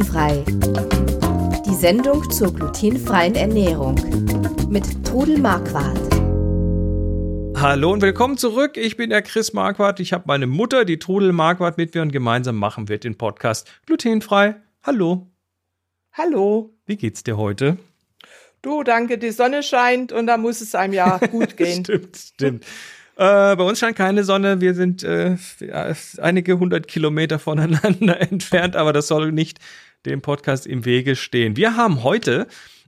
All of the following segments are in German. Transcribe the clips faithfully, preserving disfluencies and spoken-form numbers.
Glutenfrei. Die Sendung zur glutenfreien Ernährung mit Trudel Marquardt. Hallo und willkommen zurück. Ich bin der Chris Marquardt. Ich habe meine Mutter, die Trudel Marquardt, mit mir und gemeinsam machen wir den Podcast Glutenfrei. Hallo. Hallo. Wie geht's dir heute? Du, danke, die Sonne scheint und da muss es einem ja gut gehen. Stimmt, stimmt. Äh, bei uns scheint keine Sonne. Wir sind äh, einige hundert Kilometer voneinander entfernt, aber das soll nicht dem Podcast im Wege stehen. Wir haben heute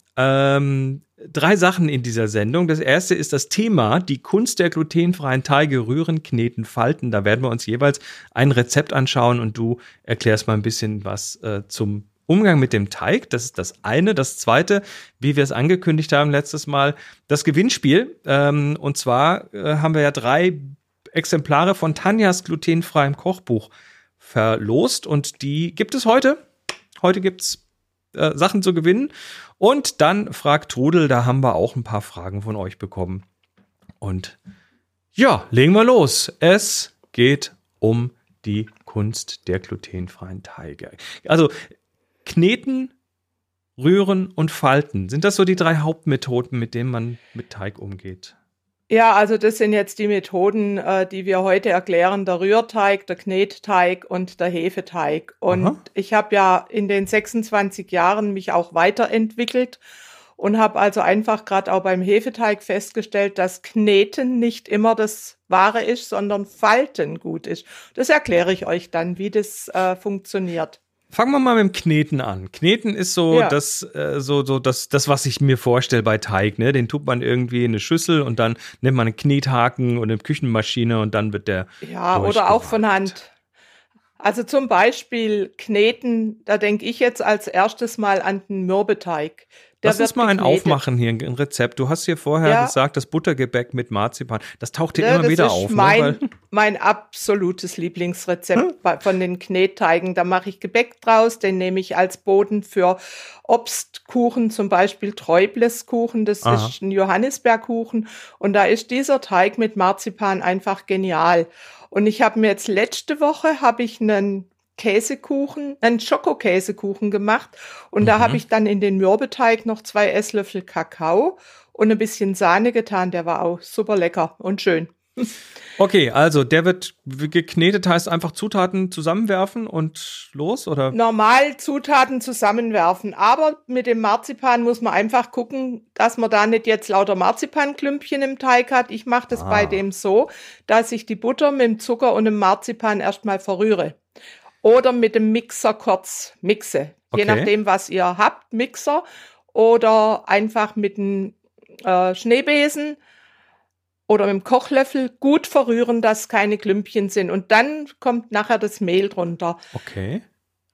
ähm, drei Sachen in dieser Sendung. Das erste ist das Thema, die Kunst der glutenfreien Teige, rühren, kneten, falten. Da werden wir uns jeweils ein Rezept anschauen und du erklärst mal ein bisschen was äh, zum Umgang mit dem Teig. Das ist das eine. Das zweite, wie wir es angekündigt haben letztes Mal, das Gewinnspiel. Ähm, und zwar äh, haben wir ja drei Exemplare von Tanjas glutenfreiem Kochbuch verlost und die gibt es heute. Heute gibt's äh, Sachen zu gewinnen. Und dann fragt Trudel, da haben wir auch ein paar Fragen von euch bekommen. Und ja, legen wir los. Es geht um die Kunst der glutenfreien Teige. Also Kneten, Rühren und Falten. Sind das so die drei Hauptmethoden, mit denen man mit Teig umgeht? Ja, also das sind jetzt die Methoden, äh, die wir heute erklären. Der Rührteig, der Knetteig und der Hefeteig. Und Aha. ich habe ja in den sechsundzwanzig Jahren mich auch weiterentwickelt und habe also einfach gerade auch beim Hefeteig festgestellt, dass Kneten nicht immer das Wahre ist, sondern Falten gut ist. Das erkläre ich euch dann, wie das äh, funktioniert. Fangen wir mal mit dem Kneten an. Kneten ist so, ja. das, äh, so, so das, das, was ich mir vorstelle bei Teig. Ne? Den tut man irgendwie in eine Schüssel und dann nimmt man einen Knethaken und eine Küchenmaschine und dann wird der Ja, oder auch von Hand. Also zum Beispiel Kneten, da denke ich jetzt als erstes mal an den Mürbeteig. Der Lass uns mal ein geknetet. Aufmachen hier, ein Rezept. Du hast hier vorher ja. gesagt, das Buttergebäck mit Marzipan. Das taucht hier ja, immer wieder auf. Das ist mein, ne? Weil mein absolutes Lieblingsrezept hm? von den Knetteigen. Da mache ich Gebäck draus, den nehme ich als Boden für Obstkuchen, zum Beispiel Träubleskuchen. Das Aha. ist ein Johannisbeerkuchen. Und da ist dieser Teig mit Marzipan einfach genial. Und ich habe mir jetzt letzte Woche habe ich einen Käsekuchen, einen Schokokäsekuchen gemacht und mhm. da habe ich dann in den Mürbeteig noch zwei Esslöffel Kakao und ein bisschen Sahne getan. Der war auch super lecker und schön. Okay, also der wird geknetet, heißt einfach Zutaten zusammenwerfen und los, oder? Normal Zutaten zusammenwerfen, aber mit dem Marzipan muss man einfach gucken, dass man da nicht jetzt lauter Marzipanklümpchen im Teig hat. Ich mache das ah. bei dem so, dass ich die Butter mit dem Zucker und dem Marzipan erstmal verrühre. Oder mit dem Mixer kurz mixe. Okay. Je nachdem, was ihr habt, Mixer. Oder einfach mit einem äh, Schneebesen oder mit dem Kochlöffel gut verrühren, dass keine Klümpchen sind. Und dann kommt nachher das Mehl drunter. Okay.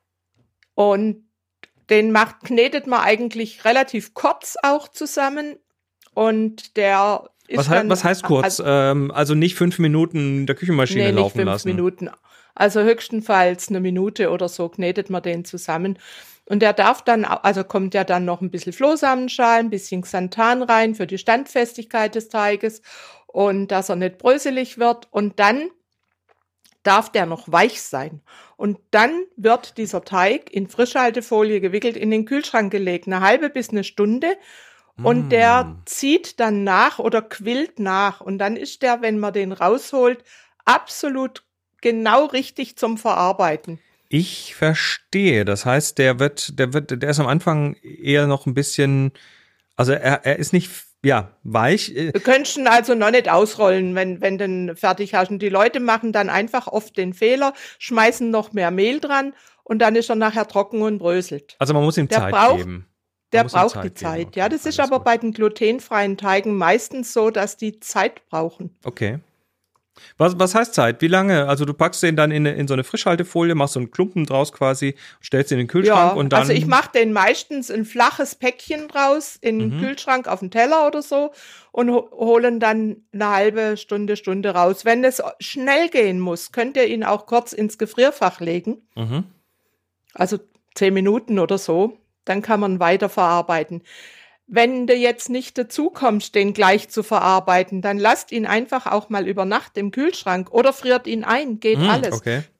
Und den macht, knetet man eigentlich relativ kurz auch zusammen. Und der ist was, he- dann, was heißt kurz? Also, ähm, also nicht fünf Minuten in der Küchenmaschine nee, laufen nicht fünf lassen? Minuten. Also höchstenfalls eine Minute oder so knetet man den zusammen. Und der darf dann, also kommt ja dann noch ein bisschen Flohsamenschalen, ein bisschen Xanthan rein für die Standfestigkeit des Teiges und dass er nicht bröselig wird. Und dann darf der noch weich sein. Und dann wird dieser Teig in Frischhaltefolie gewickelt in den Kühlschrank gelegt, eine halbe bis eine Stunde. Und mm. der zieht dann nach oder quillt nach. Und dann ist der, wenn man den rausholt, absolut genau richtig zum Verarbeiten. Ich verstehe. Das heißt, der wird, der wird, der ist am Anfang eher noch ein bisschen, also er, er ist nicht, ja, weich. Du könntest ihn also noch nicht ausrollen, wenn, wenn du ihn fertig hast. Und die Leute machen dann einfach oft den Fehler, schmeißen noch mehr Mehl dran und dann ist er nachher trocken und bröselt. Also man muss ihm der Zeit braucht, geben. Der braucht Zeit die Zeit. Okay, ja, das ist aber gut. Bei den glutenfreien Teigen meistens so, dass die Zeit brauchen. Okay. Was, was heißt Zeit? Wie lange? Also du packst den dann in, in so eine Frischhaltefolie, machst so einen Klumpen draus quasi, stellst ihn in den Kühlschrank ja, und dann... Also ich mache den meistens ein flaches Päckchen draus in den mhm. Kühlschrank auf den Teller oder so und ho- holen dann eine halbe Stunde, Stunde raus. Wenn es schnell gehen muss, könnt ihr ihn auch kurz ins Gefrierfach legen. Mhm. Also zehn Minuten oder so. Dann kann man weiterverarbeiten. Wenn du jetzt nicht dazu kommst, den gleich zu verarbeiten, dann lasst ihn einfach auch mal über Nacht im Kühlschrank oder friert ihn ein, geht mm, alles. Okay.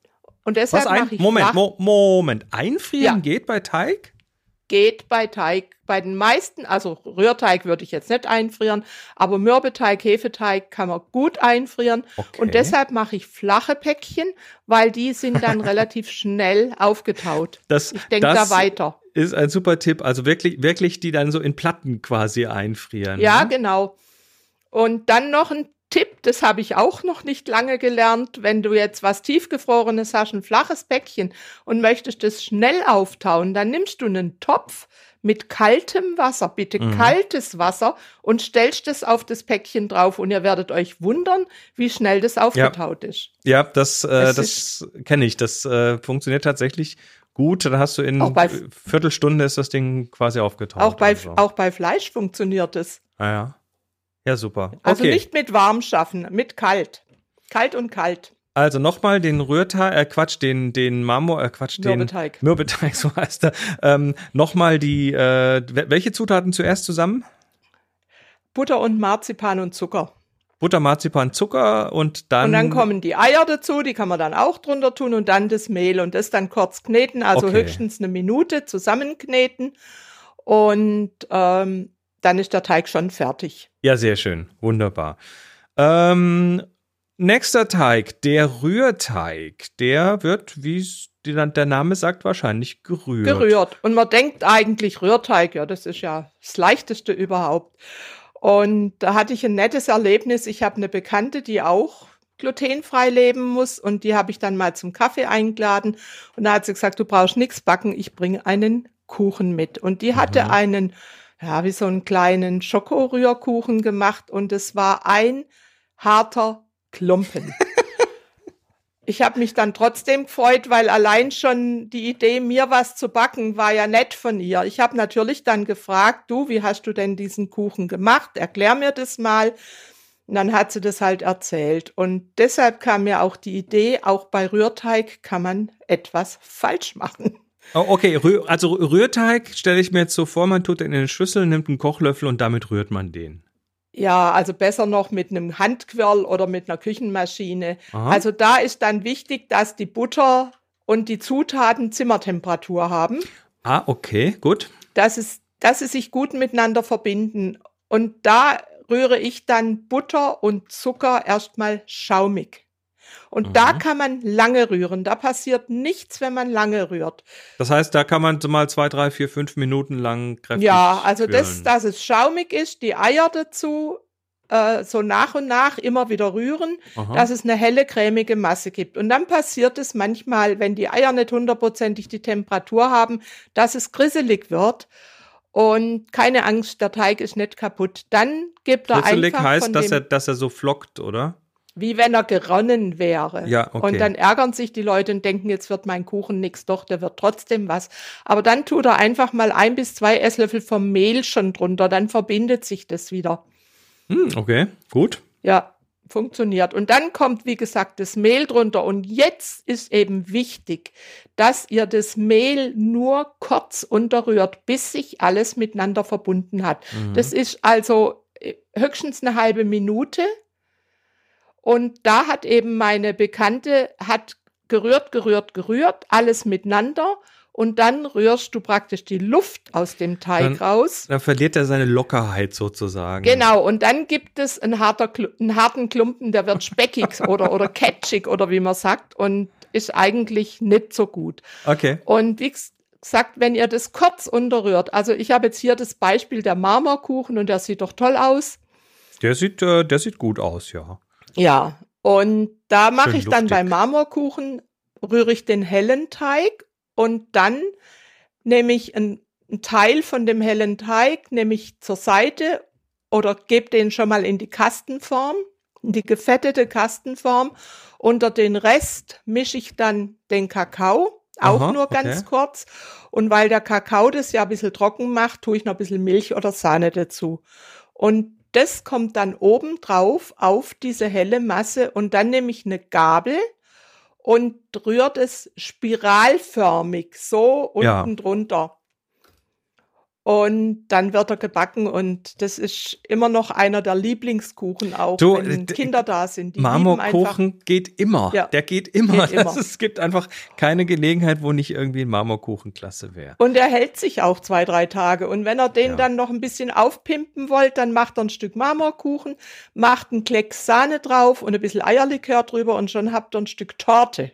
Und deshalb Was ein, mache ich Moment, flach, Mo Moment. Einfrieren Ja. geht bei Teig? geht bei Teig. Bei den meisten, also Rührteig würde ich jetzt nicht einfrieren, aber Mürbeteig, Hefeteig kann man gut einfrieren. Okay. Und deshalb mache ich flache Päckchen, weil die sind dann relativ schnell aufgetaut. Das, Ich denke das da weiter. ist ein super Tipp. Also wirklich, wirklich die dann so in Platten quasi einfrieren. Ja, ne? genau. Und dann noch ein Tipp, das habe ich auch noch nicht lange gelernt. Wenn du jetzt was Tiefgefrorenes hast, ein flaches Päckchen und möchtest es schnell auftauen, dann nimmst du einen Topf mit kaltem Wasser, bitte Mhm. kaltes Wasser, und stellst es auf das Päckchen drauf. Und ihr werdet euch wundern, wie schnell das aufgetaut ist. Ja, das, äh, Es das kenne ich. Das äh, funktioniert tatsächlich gut. Da hast du in Auch bei- Viertelstunde ist das Ding quasi aufgetaut. Auch bei, also. auch bei Fleisch funktioniert es. Ah, ja. Ja, super. Also okay. nicht mit warm schaffen, mit kalt. Kalt und kalt. Also nochmal den Rührteig, äh Quatsch, den, den Marmor, äh Quatsch, den Mürbeteig. Mürbeteig, so heißt er. Ähm, nochmal die, äh, welche Zutaten zuerst zusammen? Butter und Marzipan und Zucker. Butter, Marzipan, Zucker und dann. Und dann kommen die Eier dazu, die kann man dann auch drunter tun, und dann das Mehl und das dann kurz kneten, also Okay. höchstens eine Minute zusammenkneten, und ähm, dann ist der Teig schon fertig. Ja, sehr schön. Wunderbar. Ähm, nächster Teig, der Rührteig. Der wird, wie es die- der Name sagt, wahrscheinlich gerührt. Gerührt. Und man denkt eigentlich Rührteig, ja, das ist ja das Leichteste überhaupt. Und da hatte ich ein nettes Erlebnis. Ich habe eine Bekannte, die auch glutenfrei leben muss, und die habe ich dann mal zum Kaffee eingeladen. Und da hat sie gesagt, du brauchst nichts backen, ich bringe einen Kuchen mit. Und die hatte Mhm. einen, ja, wie so einen kleinen Schokorührkuchen gemacht, und es war ein harter Klumpen. Ich habe mich dann trotzdem gefreut, weil allein schon die Idee, mir was zu backen, war ja nett von ihr. Ich habe natürlich dann gefragt, du, wie hast du denn diesen Kuchen gemacht? Erklär mir das mal. Und dann hat sie das halt erzählt. Und deshalb kam mir auch die Idee, auch bei Rührteig kann man etwas falsch machen. Oh, okay, Rühr, also Rührteig stelle ich mir jetzt so vor, man tut den in eine Schüssel, nimmt einen Kochlöffel und damit rührt man den. Ja, also besser noch mit einem Handquirl oder mit einer Küchenmaschine. Aha. Also da ist dann wichtig, dass die Butter und die Zutaten Zimmertemperatur haben, Ah, okay, gut. dass es, dass sie sich gut miteinander verbinden. Und da rühre ich dann Butter und Zucker erstmal schaumig. Und Mhm. da kann man lange rühren. Da passiert nichts, wenn man lange rührt. Das heißt, da kann man so mal zwei, drei, vier, fünf Minuten lang kräftig Ja, also das, quirlen. dass es schaumig ist, die Eier dazu, äh, so nach und nach immer wieder rühren, Aha. dass es eine helle, cremige Masse gibt. Und dann passiert es manchmal, wenn die Eier nicht hundertprozentig die Temperatur haben, dass es grisselig wird. Und keine Angst, der Teig ist nicht kaputt. Dann gibt er Grisselig einfach heißt, von dass dem, er, dass er so flockt, oder? wie wenn er geronnen wäre. Ja, okay. Und dann ärgern sich die Leute und denken, jetzt wird mein Kuchen nix. Doch, der wird trotzdem was. Aber dann tut er einfach mal ein bis zwei Esslöffel vom Mehl schon drunter. Dann verbindet sich das wieder. Hm, okay, gut. Ja, funktioniert. Und dann kommt, wie gesagt, das Mehl drunter. Und jetzt ist eben wichtig, dass ihr das Mehl nur kurz unterrührt, bis sich alles miteinander verbunden hat. Mhm. Das ist also äh, höchstens eine halbe Minute. Und da hat eben meine Bekannte, hat gerührt, gerührt, gerührt, alles miteinander. Und dann rührst du praktisch die Luft aus dem Teig Dann- raus. Dann verliert er seine Lockerheit sozusagen. Genau, und dann gibt es einen, harter, Klu- einen harten Klumpen, der wird speckig oder, oder catchig oder wie man sagt, und ist eigentlich nicht so gut. Okay. Und wie gesagt, wenn ihr das kurz unterrührt, also ich habe jetzt hier das Beispiel der Marmorkuchen, und der sieht doch toll aus. Der sieht, äh, der sieht gut aus, ja. Ja, und da mache Schön ich dann luftig. beim Marmorkuchen, rühre ich den hellen Teig, und dann nehme ich einen, einen Teil von dem hellen Teig, nehme ich zur Seite oder gebe den schon mal in die Kastenform, in die gefettete Kastenform. Unter den Rest mische ich dann den Kakao, auch Aha, nur ganz okay. kurz. Und weil der Kakao das ja ein bisschen trocken macht, tue ich noch ein bisschen Milch oder Sahne dazu. Und das kommt dann oben drauf auf diese helle Masse, und dann nehme ich eine Gabel und rührt es spiralförmig so Ja. unten drunter. Und dann wird er gebacken und das ist immer noch einer der Lieblingskuchen auch, du, wenn d- Kinder da sind. Die Marmorkuchen geht immer. Ja, der geht immer. geht immer. Das, es gibt einfach keine Gelegenheit, wo nicht irgendwie ein Marmorkuchen klasse wäre. Und er hält sich auch zwei, drei Tage. Und wenn er den Ja. dann noch ein bisschen aufpimpen wollt, dann macht er ein Stück Marmorkuchen, macht einen Klecks Sahne drauf und ein bisschen Eierlikör drüber und schon habt ihr ein Stück Torte.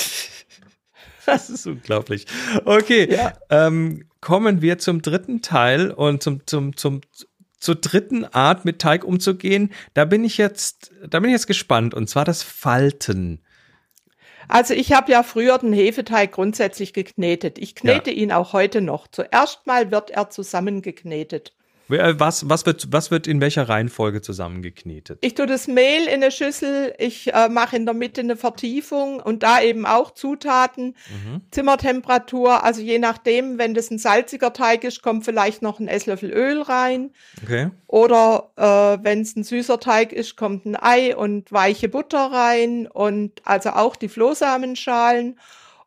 Das ist unglaublich. Okay, Ja. ähm, kommen wir zum dritten Teil und zum, zum, zum, zur dritten Art, mit Teig umzugehen. Da bin ich jetzt, da bin ich jetzt gespannt. Und zwar das Falten. Also ich habe ja früher den Hefeteig grundsätzlich geknetet. Ich knete Ja. ihn auch heute noch. Zuerst mal wird er zusammengeknetet. Was, was, wird, was wird in welcher Reihenfolge zusammengeknetet? Ich tue das Mehl in eine Schüssel, ich äh, mache in der Mitte eine Vertiefung und da eben auch Zutaten, Mhm. Zimmertemperatur, also je nachdem, wenn das ein salziger Teig ist, kommt vielleicht noch ein Esslöffel Öl rein Okay. oder äh, wenn es ein süßer Teig ist, kommt ein Ei und weiche Butter rein und also auch die Flohsamenschalen.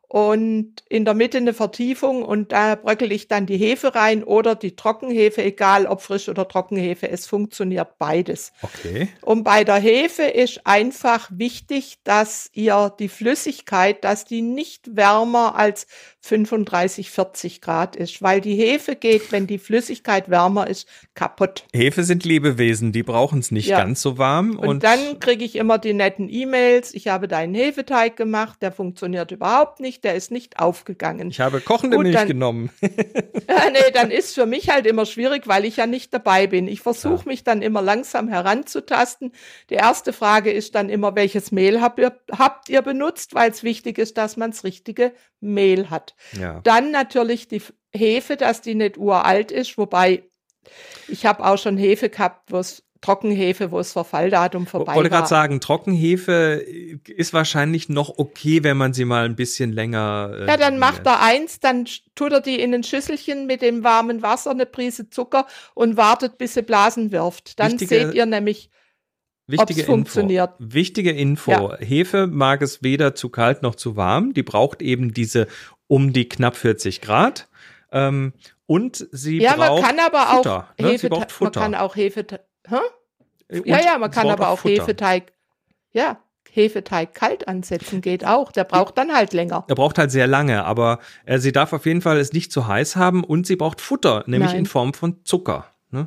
Und in der Mitte eine Vertiefung und da bröckel ich dann die Hefe rein oder die Trockenhefe, egal ob Frisch- oder Trockenhefe, es funktioniert beides. Okay. Und bei der Hefe ist einfach wichtig, dass ihr die Flüssigkeit, dass die nicht wärmer als fünfunddreißig, vierzig Grad ist, weil die Hefe geht, wenn die Flüssigkeit wärmer ist, kaputt. Hefe sind Lebewesen, die brauchen es nicht Ja. ganz so warm. Und, Und, dann kriege ich immer die netten E-Mails, ich habe deinen Hefeteig gemacht, der funktioniert überhaupt nicht, der ist nicht aufgegangen. ich habe kochende Gut, Milch dann- genommen. Ja, nee, dann ist für mich halt immer schwierig, weil ich ja nicht dabei bin. Ich versuche mich dann immer langsam heranzutasten. Die erste Frage ist dann immer, welches Mehl habt ihr, habt ihr benutzt, weil es wichtig ist, dass man das richtige Mehl hat. Ja. Dann natürlich die F- Hefe, dass die nicht uralt ist, wobei ich habe auch schon Hefe gehabt, wo es Trockenhefe, wo das Verfalldatum Ich vorbei wollte gerade war. sagen, Trockenhefe ist wahrscheinlich noch okay, wenn man sie mal ein bisschen länger. Äh, Ja, dann macht er eins, dann sch- tut er die in ein Schüsselchen mit dem warmen Wasser, eine Prise Zucker und wartet, bis sie Blasen wirft. Dann Wichtige- seht ihr nämlich, Wichtige ob's funktioniert. Info. Wichtige Info. Ja. Hefe mag es weder zu kalt noch zu warm. Die braucht eben diese um die knapp vierzig Grad. Ähm, und sie ja, braucht man kann aber Futter. auch Ne? Sie Hefe, braucht Futter. man kann auch Hefeteig, hä? Und Ja, ja, man sie kann braucht aber auch Futter. Hefeteig, ja, Hefeteig kalt ansetzen, geht auch. Der braucht dann halt länger. Er braucht halt sehr lange, aber äh, sie darf auf jeden Fall es nicht zu heiß haben und sie braucht Futter, nämlich Nein. in Form von Zucker. Ne?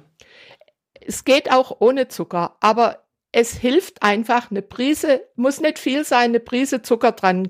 Es geht auch ohne Zucker, aber es hilft einfach, eine Prise, muss nicht viel sein, eine Prise Zucker dran.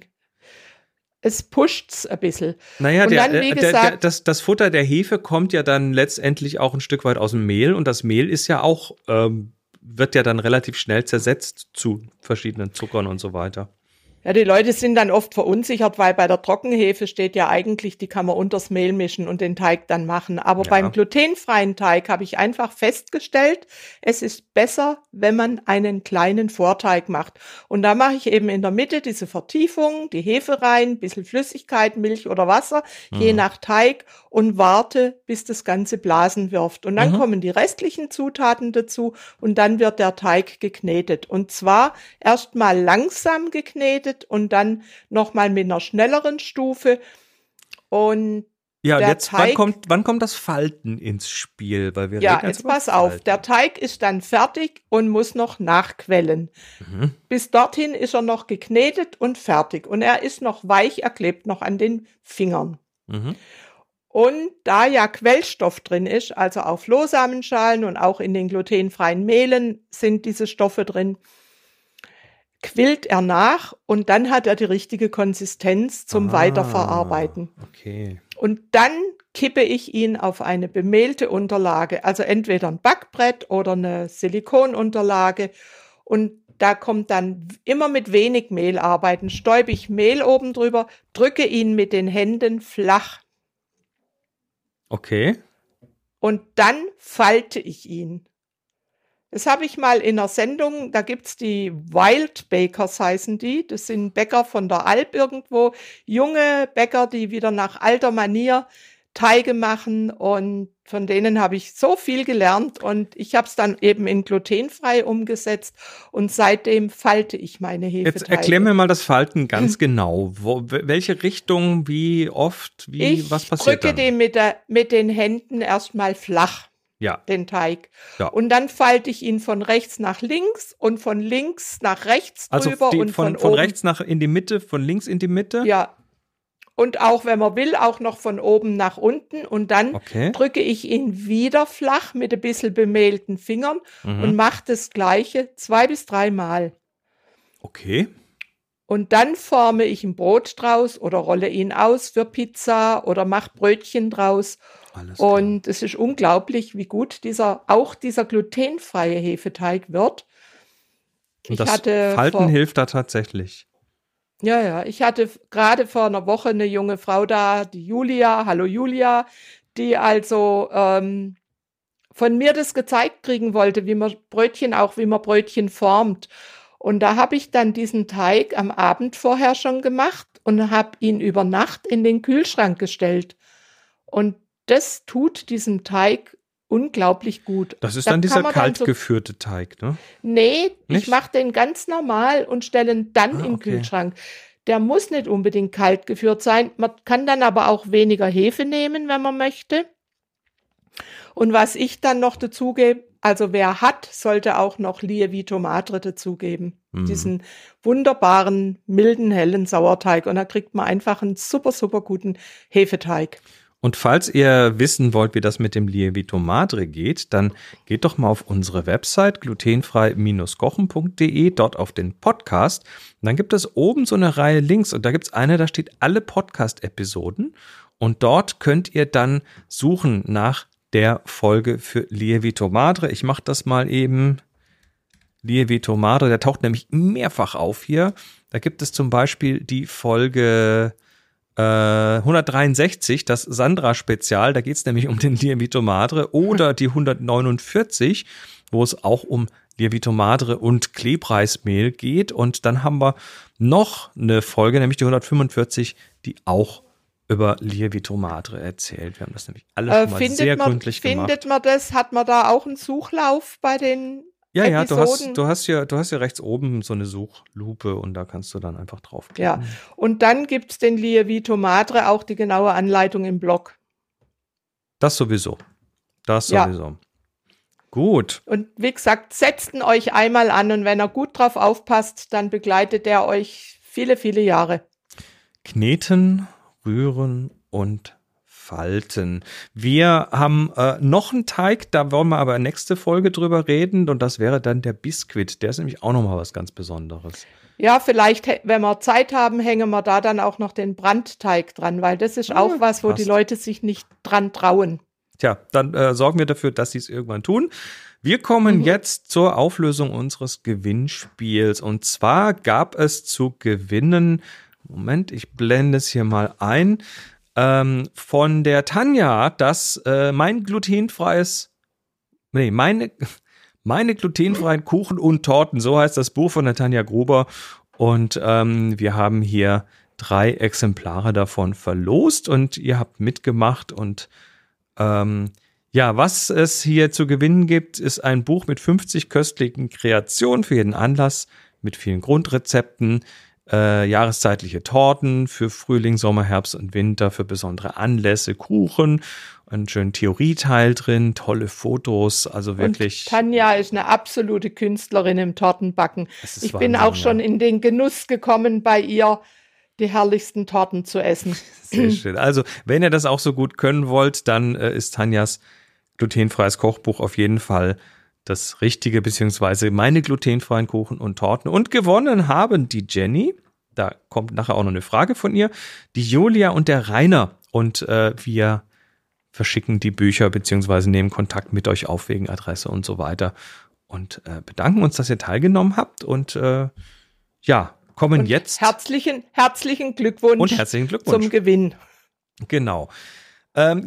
Es pusht's ein bisschen. Naja, Und der, dann, wie äh, der, der, gesagt- das, das Futter der Hefe kommt ja dann letztendlich auch ein Stück weit aus dem Mehl und das Mehl ist ja auch, ähm, wird ja dann relativ schnell zersetzt zu verschiedenen Zuckern und so weiter. Ja, die Leute sind dann oft verunsichert, weil bei der Trockenhefe steht ja eigentlich, die kann man unters Mehl mischen und den Teig dann machen. Aber Ja. beim glutenfreien Teig habe ich einfach festgestellt, es ist besser, wenn man einen kleinen Vorteig macht. Und da mache ich eben in der Mitte diese Vertiefung, die Hefe rein, bisschen Flüssigkeit, Milch oder Wasser, je nach Teig und warte, bis das Ganze Blasen wirft. Und dann Mhm. kommen die restlichen Zutaten dazu und dann wird der Teig geknetet. Und zwar erst mal langsam geknetet und dann nochmal mit einer schnelleren Stufe. Und Ja, und Der jetzt, wann Teig- kommt, wann kommt das Falten ins Spiel? Weil wir ja, reden jetzt über pass auf, Falten. der Teig ist dann fertig und muss noch nachquellen. Mhm. Bis dorthin ist er noch geknetet und fertig. Und er ist noch weich, er klebt noch an den Fingern. Mhm. Und da ja Quellstoff drin ist, also auf Flohsamenschalen und auch in den glutenfreien Mehlen sind diese Stoffe drin, quillt er nach und dann hat er die richtige Konsistenz zum Ah, Weiterverarbeiten. Okay. Und dann kippe ich ihn auf eine bemehlte Unterlage, also entweder ein Backbrett oder eine Silikonunterlage. Und da kommt dann immer mit wenig Mehl arbeiten. Stäube ich Mehl oben drüber, drücke ihn mit den Händen flach Okay. und dann falte ich ihn. Das habe ich mal in einer Sendung, da gibt's die Wild Bakers heißen die. Das sind Bäcker von der Alp irgendwo, junge Bäcker, die wieder nach alter Manier Teige machen und von denen habe ich so viel gelernt und ich habe es dann eben in glutenfrei umgesetzt und seitdem falte ich meine Hefeteige. Jetzt erklär mir mal das Falten ganz genau. Wo, welche Richtung, wie oft, wie, ich was passiert dann? Ich drücke den mit, der, mit den Händen erstmal flach, ja. den Teig. Ja. Und dann falte ich ihn von rechts nach links und von links nach rechts also drüber. Die, und von, von, von oben. rechts nach in die Mitte, von links in die Mitte? Ja. Und auch, wenn man will, auch noch von oben nach unten. Und dann okay. drücke ich ihn wieder flach mit ein bisschen bemehlten Fingern mhm. und mache das Gleiche zwei bis dreimal. Okay. Und dann forme ich ein Brot draus oder rolle ihn aus für Pizza oder mache Brötchen draus. Alles klar. Und es ist unglaublich, wie gut dieser, auch dieser glutenfreie Hefeteig wird. Und ich das hatte Falten vor, hilft da tatsächlich. Ja, ja, ich hatte gerade vor einer Woche eine junge Frau da, die Julia, hallo Julia, die also ähm, von mir das gezeigt kriegen wollte, wie man Brötchen, auch wie man Brötchen formt. Und da habe ich dann diesen Teig am Abend vorher schon gemacht und habe ihn über Nacht in den Kühlschrank gestellt. Und das tut diesem Teig unglaublich gut. Das ist da dann dieser kalt so, geführte Teig, ne? Nee, nicht? Ich mache den ganz normal und stelle ihn dann ah, im okay. Kühlschrank. Der muss nicht unbedingt kalt geführt sein. Man kann dann aber auch weniger Hefe nehmen, wenn man möchte. Und was ich dann noch dazugebe, also wer hat, sollte auch noch Lievito Madre dazugeben. Mhm. Diesen wunderbaren, milden, hellen Sauerteig. Und da kriegt man einfach einen super, super guten Hefeteig. Und falls ihr wissen wollt, wie das mit dem Lievito Madre geht, dann geht doch mal auf unsere Website glutenfrei Bindestrich kochen Punkt de, dort auf den Podcast. Und dann gibt es oben so eine Reihe Links und da gibt es eine, da steht alle Podcast-Episoden. Und dort könnt ihr dann suchen nach der Folge für Lievito Madre. Ich mache das mal eben. Lievito Madre, der taucht nämlich mehrfach auf hier. Da gibt es zum Beispiel die Folge hundertdreiundsechzig, das Sandra-Spezial, da geht es nämlich um den Lievito Madre, oder die hundertneunundvierzig, wo es auch um Lievito Madre und Klebreismehl geht. Und dann haben wir noch eine Folge, nämlich die hundertfünfundvierzig, die auch über Lievito Madre erzählt. Wir haben das nämlich alles äh, schon mal sehr man, gründlich findet gemacht. Findet man das? Hat man da auch einen Suchlauf bei den Ja, ja, du Episoden? hast, du hast ja, du hast ja rechts oben so eine Suchlupe und da kannst du dann einfach draufklicken. Ja, und dann gibt es den Lievito Madre, auch die genaue Anleitung im Blog. Das sowieso. Das ja. sowieso. Gut. Und wie gesagt, setzt ihn euch einmal an und wenn er gut drauf aufpasst, dann begleitet er euch viele, viele Jahre. Kneten, rühren und falten. Wir haben äh, noch einen Teig, da wollen wir aber nächste Folge drüber reden und das wäre dann der Biskuit. Der ist nämlich auch nochmal was ganz Besonderes. Ja, vielleicht, wenn wir Zeit haben, hängen wir da dann auch noch den Brandteig dran, weil das ist auch ja, was, wo passt. Die Leute sich nicht dran trauen. Tja, dann äh, sorgen wir dafür, dass sie es irgendwann tun. Wir kommen mhm. jetzt zur Auflösung unseres Gewinnspiels und zwar gab es zu gewinnen, Moment, ich blende es hier mal ein, Ähm, von der Tanja, dass äh, mein glutenfreies, nee, meine, meine glutenfreien Kuchen und Torten, so heißt das Buch von der Tanja Gruber. Und ähm, wir haben hier drei Exemplare davon verlost und ihr habt mitgemacht. Und ähm, ja, was es hier zu gewinnen gibt, ist ein Buch mit fünfzig köstlichen Kreationen für jeden Anlass, mit vielen Grundrezepten. Äh, jahreszeitliche Torten für Frühling, Sommer, Herbst und Winter, für besondere Anlässe, Kuchen, einen schönen Theorieteil drin, tolle Fotos, also wirklich. Und Tanja ist eine absolute Künstlerin im Tortenbacken. Ich Wahnsinn, bin auch schon ja. in den Genuss gekommen, bei ihr die herrlichsten Torten zu essen. Sehr schön. Also, wenn ihr das auch so gut können wollt, dann äh, ist Tanjas glutenfreies Kochbuch auf jeden Fall das Richtige, beziehungsweise meine glutenfreien Kuchen und Torten. Und gewonnen haben die Jenny, da kommt nachher auch noch eine Frage von ihr, die Julia und der Rainer. Und äh, wir verschicken die Bücher, beziehungsweise nehmen Kontakt mit euch auf wegen Adresse und so weiter. Und äh, bedanken uns, dass ihr teilgenommen habt. Und äh, ja, kommen und jetzt. Herzlichen, herzlichen Glückwunsch, und herzlichen Glückwunsch zum Gewinn. Genau. Ähm,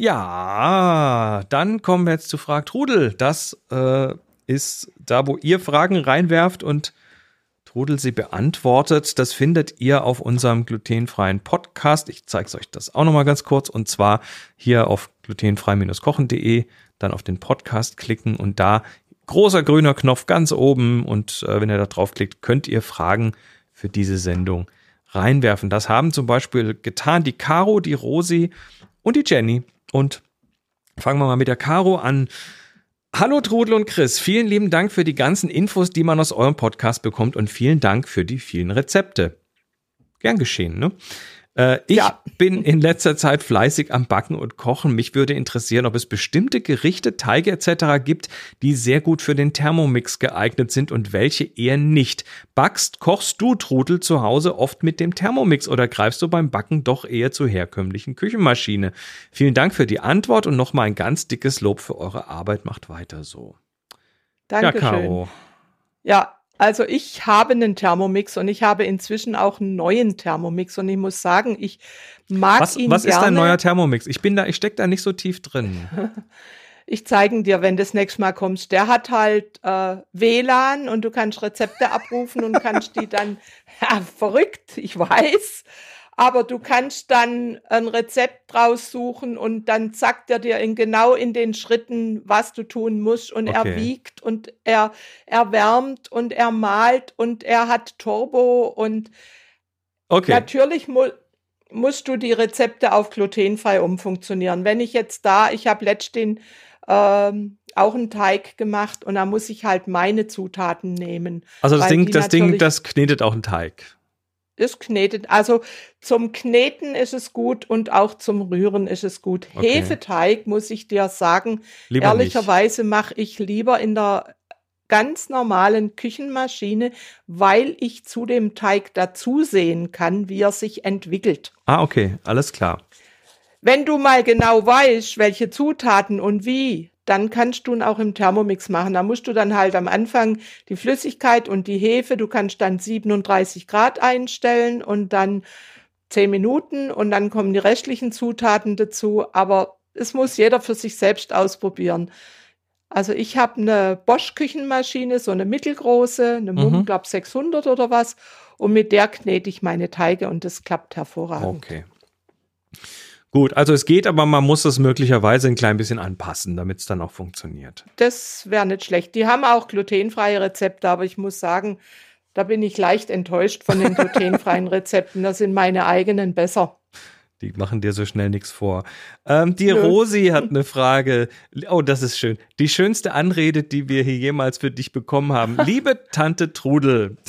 ja, dann kommen wir jetzt zu Frag Trudel. Das äh, ist da, wo ihr Fragen reinwerft und Trudel sie beantwortet. Das findet ihr auf unserem glutenfreien Podcast. Ich zeige euch das auch nochmal ganz kurz. Und zwar hier auf glutenfrei Bindestrich kochen Punkt de, dann auf den Podcast klicken und da großer grüner Knopf ganz oben. Und äh, wenn ihr da draufklickt, könnt ihr Fragen für diese Sendung reinwerfen. Das haben zum Beispiel getan die Caro, die Rosi und die Jenny. Und fangen wir mal mit der Caro an. Hallo Trudel und Chris, vielen lieben Dank für die ganzen Infos, die man aus eurem Podcast bekommt und vielen Dank für die vielen Rezepte. Gern geschehen, ne? Äh, ich ja. bin in letzter Zeit fleißig am Backen und Kochen. Mich würde interessieren, ob es bestimmte Gerichte, Teige et cetera gibt, die sehr gut für den Thermomix geeignet sind und welche eher nicht. Backst, kochst du, Trudel, zu Hause oft mit dem Thermomix oder greifst du beim Backen doch eher zur herkömmlichen Küchenmaschine? Vielen Dank für die Antwort und nochmal ein ganz dickes Lob für eure Arbeit. Macht weiter so. Dankeschön. Ja, Caro. Ja. Also ich habe einen Thermomix und ich habe inzwischen auch einen neuen Thermomix und ich muss sagen, ich mag was, ihn was gerne. Was ist dein neuer Thermomix? Ich bin da, ich stecke da nicht so tief drin. Ich zeige dir, wenn du das nächste Mal kommst. Der hat halt äh, W L A N und du kannst Rezepte abrufen und kannst die dann, ja, verrückt, ich weiß, aber du kannst dann ein Rezept raussuchen und dann sagt er dir in, genau in den Schritten, was du tun musst und okay. Er wiegt und er erwärmt und er malt und er hat Turbo und okay. Natürlich mu- musst du die Rezepte auf glutenfrei umfunktionieren. Wenn ich jetzt da, ich habe letztens ähm, auch einen Teig gemacht und da muss ich halt meine Zutaten nehmen. Also das Ding, das Ding, das knetet auch einen Teig. Ist knetet. Also zum Kneten ist es gut und auch zum Rühren ist es gut. Okay. Hefeteig, muss ich dir sagen, lieber ehrlicherweise mache ich lieber in der ganz normalen Küchenmaschine, weil ich zu dem Teig dazu sehen kann, wie er sich entwickelt. Ah, okay, alles klar. Wenn du mal genau weißt, welche Zutaten und wie, dann kannst du ihn auch im Thermomix machen. Da musst du dann halt am Anfang die Flüssigkeit und die Hefe, du kannst dann siebenunddreißig Grad einstellen und dann zehn Minuten und dann kommen die restlichen Zutaten dazu. Aber es muss jeder für sich selbst ausprobieren. Also ich habe eine Bosch-Küchenmaschine, so eine mittelgroße, eine Mumm, mhm. glaube sechshundert oder was. Und mit der knete ich meine Teige und das klappt hervorragend. Okay. Gut, also es geht, aber man muss es möglicherweise ein klein bisschen anpassen, damit es dann auch funktioniert. Das wäre nicht schlecht. Die haben auch glutenfreie Rezepte, aber ich muss sagen, da bin ich leicht enttäuscht von den glutenfreien Rezepten. Da sind meine eigenen besser. Die machen dir so schnell nichts vor. Ähm, die Nö. Rosi hat eine Frage. Oh, das ist schön. Die schönste Anrede, die wir hier jemals für dich bekommen haben. Liebe Tante Trudel.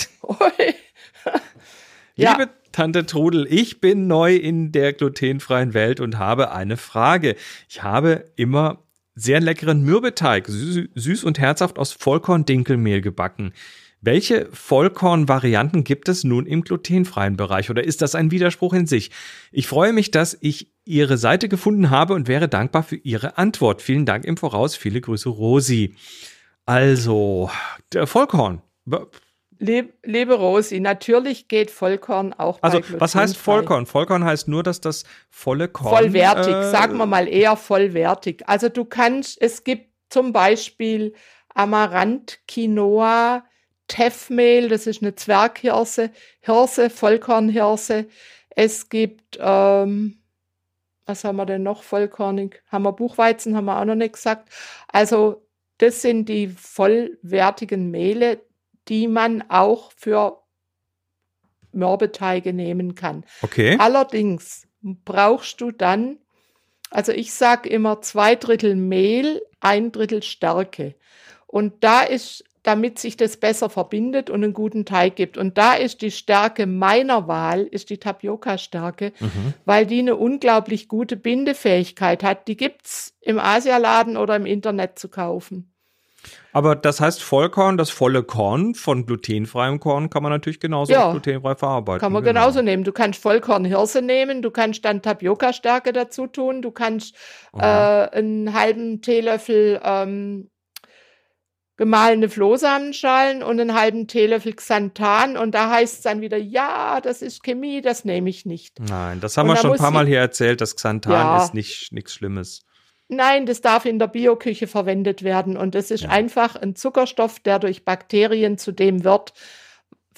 Ja. Liebe Tante Trudel, ich bin neu in der glutenfreien Welt und habe eine Frage. Ich habe immer sehr leckeren Mürbeteig, süß, süß und herzhaft aus Vollkorn-Dinkelmehl gebacken. Welche Vollkorn-Varianten gibt es nun im glutenfreien Bereich oder ist das ein Widerspruch in sich? Ich freue mich, dass ich Ihre Seite gefunden habe und wäre dankbar für Ihre Antwort. Vielen Dank im Voraus. Viele Grüße, Rosi. Also, der Vollkorn. Liebe, liebe Rosi, natürlich geht Vollkorn auch bei Also, was heißt Vollkorn? Vollkorn heißt nur, dass das volle Korn... Vollwertig, äh, sagen wir mal eher vollwertig. Also du kannst, es gibt zum Beispiel Amaranth, Quinoa, Teffmehl, das ist eine Zwerghirse, Hirse, Vollkornhirse. Es gibt, ähm, was haben wir denn noch vollkornig? Haben wir Buchweizen, haben wir auch noch nicht gesagt. Also das sind die vollwertigen Mehle, die man auch für Mürbeteige nehmen kann. Okay. Allerdings brauchst du dann, also ich sage immer zwei Drittel Mehl, ein Drittel Stärke. Und da ist, damit sich das besser verbindet und einen guten Teig gibt. Und da ist die Stärke meiner Wahl, ist die Tapioca-Stärke, mhm. weil die eine unglaublich gute Bindefähigkeit hat. Die gibt's im Asialaden oder im Internet zu kaufen. Aber das heißt Vollkorn, das volle Korn von glutenfreiem Korn kann man natürlich genauso ja, glutenfrei verarbeiten. Kann man genau. genauso nehmen. Du kannst Vollkornhirse nehmen, du kannst dann Tapioca-Stärke dazu tun, du kannst äh, einen halben Teelöffel ähm, gemahlene Flohsamenschalen und einen halben Teelöffel Xanthan und da heißt es dann wieder, ja, das ist Chemie, das nehme ich nicht. Nein, das haben und wir schon ein paar Mal hier erzählt, das Xanthan ja, ist nicht nichts Schlimmes. Nein, das darf in der Bioküche verwendet werden und das ist ja. einfach ein Zuckerstoff, der durch Bakterien zu dem wird,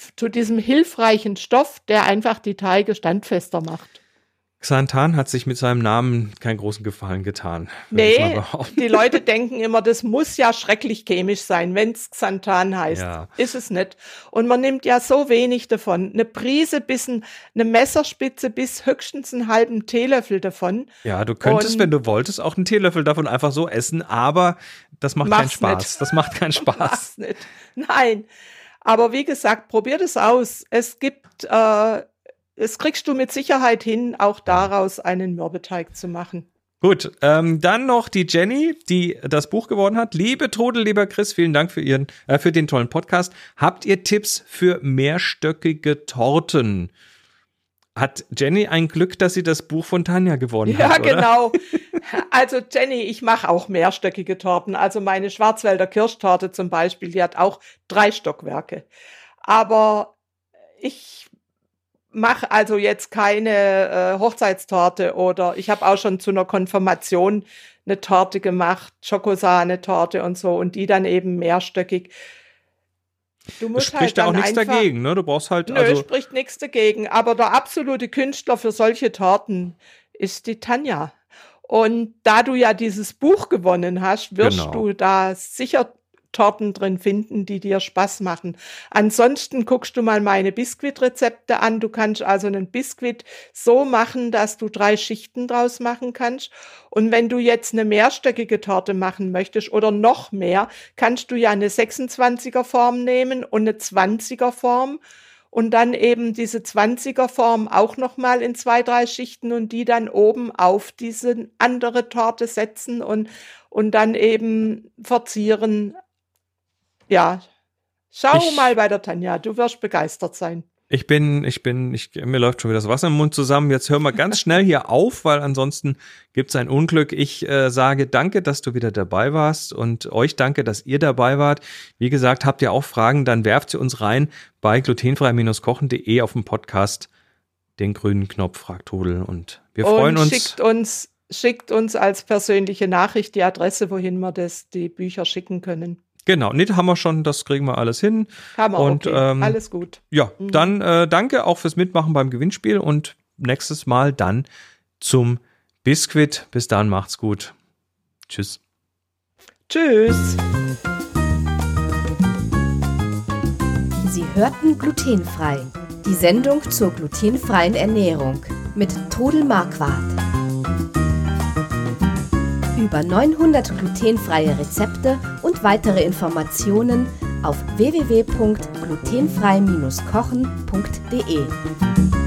zu diesem hilfreichen Stoff, der einfach die Teige standfester macht. Xanthan hat sich mit seinem Namen keinen großen Gefallen getan. Nee, die Leute denken immer, das muss ja schrecklich chemisch sein, wenn es Xanthan heißt. Ja. Ist es nicht. Und man nimmt ja so wenig davon. Eine Prise bis ein, eine Messerspitze bis höchstens einen halben Teelöffel davon. Ja, du könntest, Und wenn du wolltest, auch einen Teelöffel davon einfach so essen, aber das macht keinen Spaß. Nicht. Das macht keinen Spaß. Mach's nicht. Nein. Aber wie gesagt, probier das aus. Es gibt... Äh, Das kriegst du mit Sicherheit hin, auch daraus einen Mürbeteig zu machen. Gut, ähm, dann noch die Jenny, die das Buch gewonnen hat. Liebe Trudel, lieber Chris, vielen Dank für ihren, äh, für den tollen Podcast. Habt ihr Tipps für mehrstöckige Torten? Hat Jenny ein Glück, dass sie das Buch von Tanja gewonnen ja, hat, oder? Ja, genau. Also Jenny, ich mache auch mehrstöckige Torten. Also meine Schwarzwälder Kirschtorte zum Beispiel, die hat auch drei Stockwerke. Aber ich mach also jetzt keine äh, Hochzeitstorte oder ich habe auch schon zu einer Konfirmation eine Torte gemacht, Schokosahne-Torte und so und die dann eben mehrstöckig. Du musst spricht halt dann auch nichts einfach, dagegen, ne? Du brauchst halt nö, also spricht nichts dagegen, aber der absolute Künstler für solche Torten ist die Tanja. Und da du ja dieses Buch gewonnen hast, wirst genau. du da sicher Torten drin finden, die dir Spaß machen. Ansonsten guckst du mal meine Biskuitrezepte an. Du kannst also einen Biskuit so machen, dass du drei Schichten draus machen kannst. Und wenn du jetzt eine mehrstöckige Torte machen möchtest oder noch mehr, kannst du ja eine sechsundzwanziger Form nehmen und eine zwanziger Form und dann eben diese zwanziger Form auch nochmal in zwei, drei Schichten und die dann oben auf diese andere Torte setzen und, und dann eben verzieren. Ja, schau ich, mal bei der Tanja, du wirst begeistert sein. Ich bin, ich bin, ich, mir läuft schon wieder das Wasser im Mund zusammen. Jetzt hör mal ganz schnell hier auf, weil ansonsten gibt's ein Unglück. Ich äh, sage danke, dass du wieder dabei warst und euch danke, dass ihr dabei wart. Wie gesagt, habt ihr auch Fragen, dann werft sie uns rein bei glutenfrei kochen punkt de auf dem Podcast, den grünen Knopf, fragt Trudel und wir und freuen uns. Schickt uns, schickt uns als persönliche Nachricht die Adresse, wohin wir das, die Bücher schicken können. Genau, nee, haben wir schon, das kriegen wir alles hin. Haben wir, und, okay. ähm, alles gut. Ja, mhm. dann äh, danke auch fürs Mitmachen beim Gewinnspiel und nächstes Mal dann zum Biskuit. Bis dann, macht's gut. Tschüss. Tschüss. Sie hörten Glutenfrei, die Sendung zur glutenfreien Ernährung mit Trudel Marquardt. Über neunhundert glutenfreie Rezepte und weitere Informationen auf w w w punkt glutenfrei kochen punkt de.